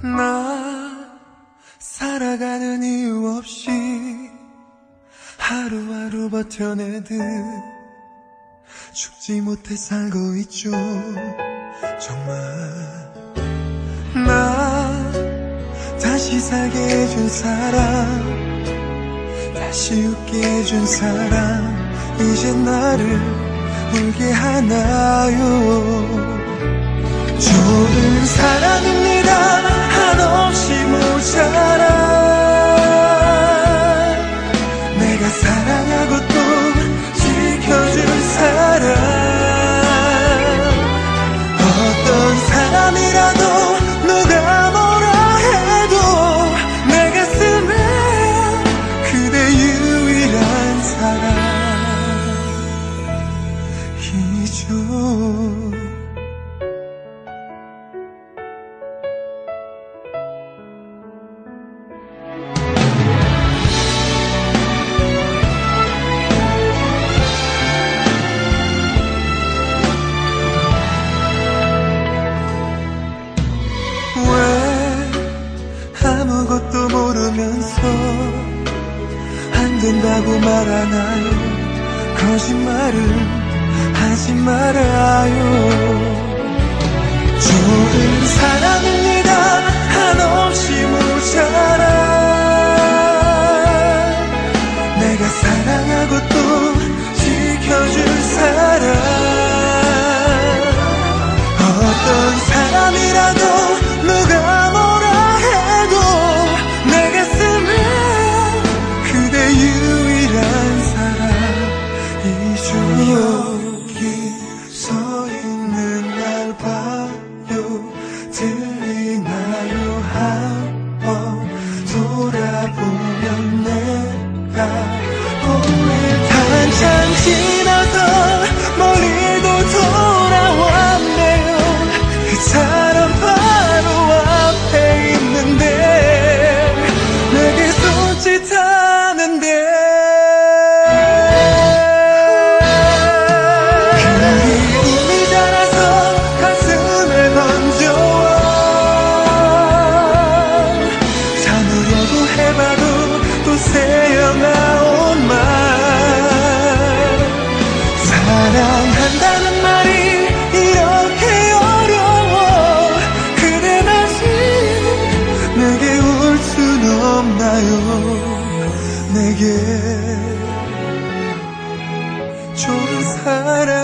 나 살아가는 이유 없이 하루하루 버텨내듯 죽지 못해 살고 있죠. 정말 나 다시 살게 해준 사람, 다시 웃게 해준 사람, 이제 나를 울게 하나요. 좋은 사람입니다. 한없이 모자라 내가 사랑하고 또 지켜준 사람, 어떤 사람이라도 누가 뭐라 해도 내 가슴에 그대 유일한 사랑이죠. 아무것도 모르면서 안 된다고 말하나요? 거짓말을 하지 말아요. 좋은 사람입니다. 한없이 모자라 내가 사랑하고 또 지켜줄 사람, 어떤 사람이라도 누가 뭐라 해도 내 가슴에 그대 유일한 사랑이죠. 여기 서 있는 날 봐요. 들리나요? 한번 돌아보면 내가 오늘 한참 지나서 멀리도 돌아왔네요. 그 사람 바로 앞에 있는데 내게 손짓하는데 그게 이미 자라서 가슴에 번져와 참으려고 해봐도 또 새어나온 말, 사랑한다는 말이 이렇게 어려워. 그댄 아직 내게 울 순 없나요? 내게 좋은 사람